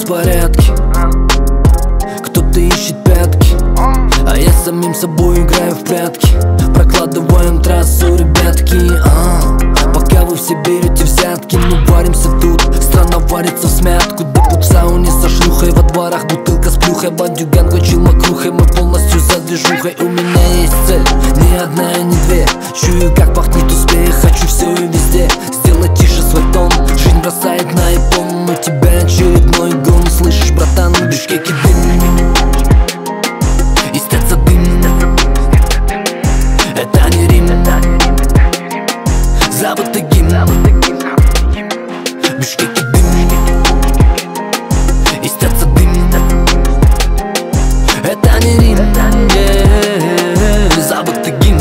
беспорядки. Кто-то ищет пятки, а я с самим собой играю в прятки. Прокладываем трассу, ребятки. Пока вы все берете взятки, мы варимся тут. Страна варится в смятку. Депут в сауне со шлюхой, во дворах бутылка с плюхой. Бандюган кончил макрухой, мы полностью за движухой. У меня есть цель, ни одна и не две. Чую, как пахнет успех, хочу все и везде. Сделать тише свой тон, жизнь бросает на iPhone. У тебя очередной гон, слышишь, братан, в Бишкеке дым. Истец дым, это не Рим. Забытый гимн, в Бишкеке дым. Истец дым, это не Рим. Забытый гимн.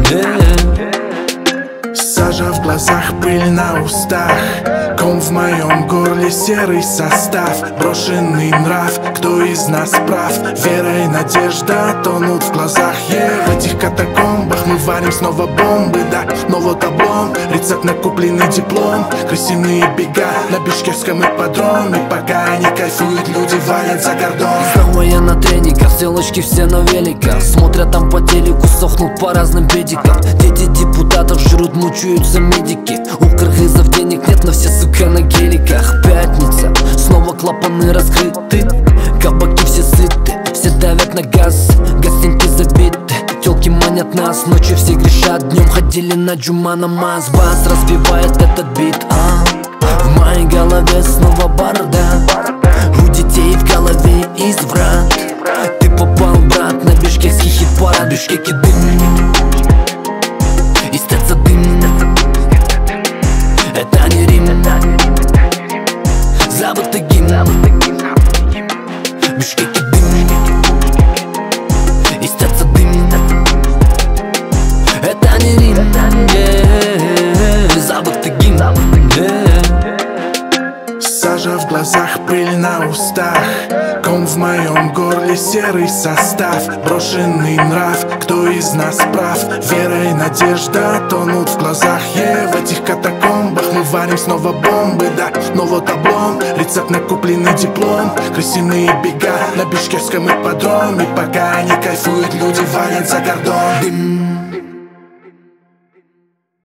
Сажа в глазах, пыль на устах, ком в моем горле, серый состав, брошенный нрав. Кто из нас прав? Вера и надежда тонут в глазах. В этих катакомбах мы варим снова бомбы, да, но вот облом. Рецепт на купленный диплом, крысиные бега на бишкекском ипподроме. Пока они кайфуют, люди валят за кордон. Снова я на тренингах, селочки все на великах. Смотрят там по телеку, сохнут по разным педикам. Дети депутатов жрут, мучаются медики. У кыргызов денег нет, но все, сука, на геликах. Пятница, снова клапаны раскрыты, кабаки все сыты, все давят на газ, гостинки забиты. Тёлки манят нас, ночью все грешат, днем ходили на джума намаз. Бас разбивает этот бит, в моей голове снова бардак. У детей в голове изврат. Ты попал, брат, на бишкекский хит-парад. Бишкеке дым, истец дым, это не Рим. Забытый гимн, в Бишкеке дым. Истец дым, это не Рим. Забытый гимн. Сажа в глазах, пыль на устах, ком в моем горле, серый состав, брошенный нрав. Кто из нас прав? Вера и надежда тонут в глазах. В этих катакомбах мы варим снова бомбы, да, но вот облом. Рецепт на купленный диплом, крысиные бега на бишкекском ипподроме. Пока они кайфуют, люди валят за кордон. Дым.